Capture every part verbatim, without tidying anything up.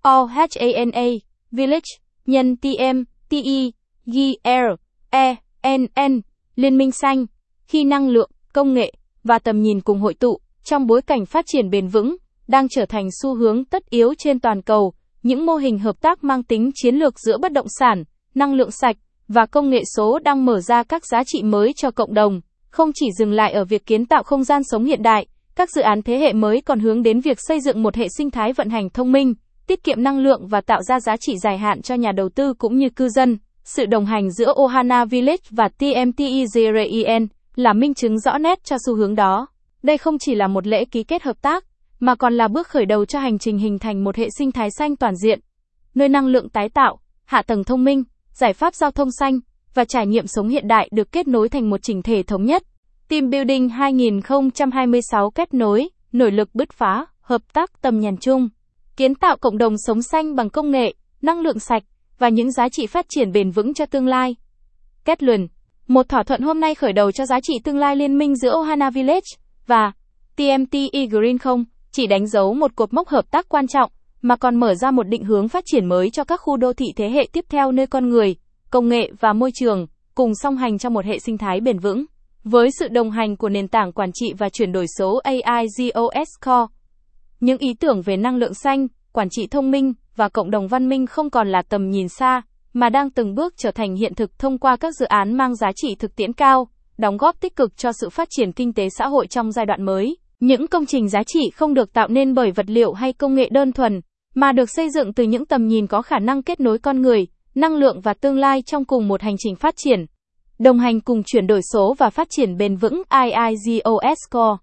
O H A N A, Village, nhân T M, T E, G R, E, N N, Liên minh xanh. Khi năng lượng, công nghệ và tầm nhìn cùng hội tụ, trong bối cảnh phát triển bền vững, đang trở thành xu hướng tất yếu trên toàn cầu, những mô hình hợp tác mang tính chiến lược giữa bất động sản, năng lượng sạch và công nghệ số đang mở ra các giá trị mới cho cộng đồng. Không chỉ dừng lại ở việc kiến tạo không gian sống hiện đại, các dự án thế hệ mới còn hướng đến việc xây dựng một hệ sinh thái vận hành thông minh, tiết kiệm năng lượng và tạo ra giá trị dài hạn cho nhà đầu tư cũng như cư dân. Sự đồng hành giữa Ohana Village và T M T E G R I N là minh chứng rõ nét cho xu hướng đó. Đây không chỉ là một lễ ký kết hợp tác, mà còn là bước khởi đầu cho hành trình hình thành một hệ sinh thái xanh toàn diện, nơi năng lượng tái tạo, hạ tầng thông minh, giải pháp giao thông xanh và trải nghiệm sống hiện đại được kết nối thành một chỉnh thể thống nhất. Team Building hai không hai sáu kết nối, nội lực bứt phá, hợp tác tầm nhìn chung, kiến tạo cộng đồng sống xanh bằng công nghệ, năng lượng sạch và những giá trị phát triển bền vững cho tương lai. Kết luận, một thỏa thuận hôm nay khởi đầu cho giá trị tương lai liên minh giữa Ohana Village và T M T E Green không chỉ đánh dấu một cột mốc hợp tác quan trọng, mà còn mở ra một định hướng phát triển mới cho các khu đô thị thế hệ tiếp theo nơi con người, công nghệ và môi trường cùng song hành trong một hệ sinh thái bền vững. Với sự đồng hành của nền tảng quản trị và chuyển đổi số A I G O S Core, những ý tưởng về năng lượng xanh, quản trị thông minh và cộng đồng văn minh không còn là tầm nhìn xa, mà đang từng bước trở thành hiện thực thông qua các dự án mang giá trị thực tiễn cao, đóng góp tích cực cho sự phát triển kinh tế xã hội trong giai đoạn mới. Những công trình giá trị không được tạo nên bởi vật liệu hay công nghệ đơn thuần, mà được xây dựng từ những tầm nhìn có khả năng kết nối con người, năng lượng và tương lai trong cùng một hành trình phát triển. Đồng hành cùng chuyển đổi số và phát triển bền vững I I G O S Core.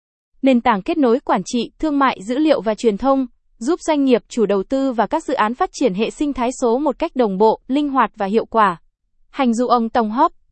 Nền tảng kết nối quản trị, thương mại dữ liệu và truyền thông, giúp doanh nghiệp, chủ đầu tư và các dự án phát triển hệ sinh thái số một cách đồng bộ, linh hoạt và hiệu quả. Hành dụ ông Tông Hop,